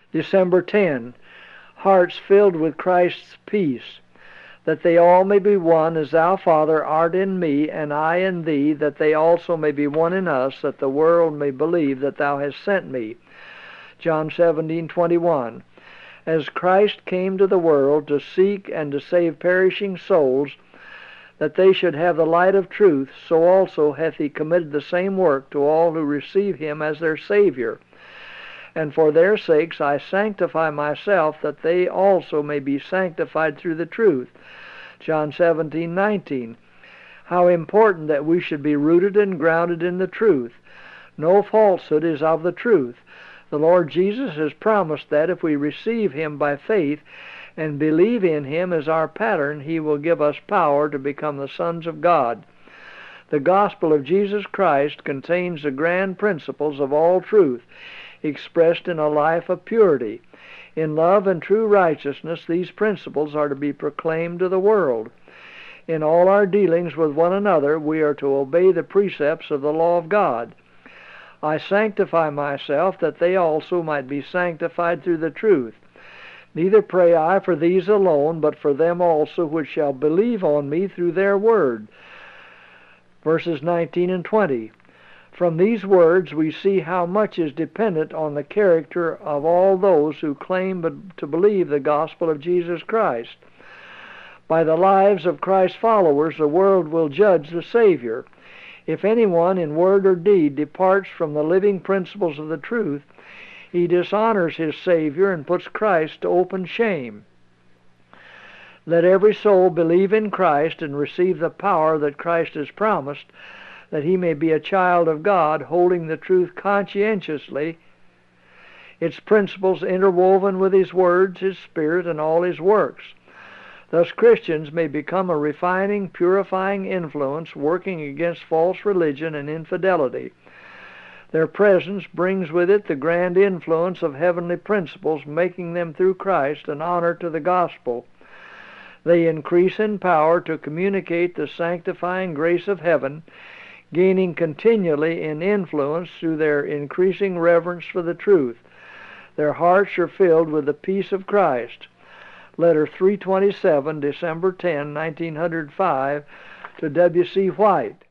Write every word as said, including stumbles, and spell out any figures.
December tenth, hearts filled with Christ's peace, that they all may be one, as thou, Father, art in me, and I in thee, that they also may be one in us, that the world may believe that thou hast sent me. John seventeen twenty-one. As Christ came to the world to seek and to save perishing souls, that they should have the light of truth, so also hath he committed the same work to all who receive him as their Savior. And for their sakes I sanctify myself, that they also may be sanctified through the truth. John seventeen nineteen. How important that we should be rooted and grounded in the truth. No falsehood is of the truth. The Lord Jesus has promised that if we receive him by faith and believe in him as our pattern, he will give us power to become the sons of God. The gospel of Jesus Christ contains the grand principles of all truth, expressed in a life of purity. In love and true righteousness, these principles are to be proclaimed to the world. In all our dealings with one another, we are to obey the precepts of the law of God. I sanctify myself, that they also might be sanctified through the truth. Neither pray I for these alone, but for them also which shall believe on me through their word. Verses nineteen and twenty. From these words we see how much is dependent on the character of all those who claim to believe the gospel of Jesus Christ. By the lives of Christ's followers, the world will judge the Savior. If anyone in word or deed departs from the living principles of the truth, he dishonors his Savior and puts Christ to open shame. Let every soul believe in Christ and receive the power that Christ has promised, that he may be a child of God, holding the truth conscientiously, its principles interwoven with his words, his spirit, and all his works. Thus Christians may become a refining, purifying influence, working against false religion and infidelity. Their presence brings with it the grand influence of heavenly principles, making them through Christ an honor to the gospel. They increase in power to communicate the sanctifying grace of heaven, gaining continually in influence through their increasing reverence for the truth. Their hearts are filled with the peace of Christ. Letter three twenty-seven, December tenth, nineteen oh five, to W C White.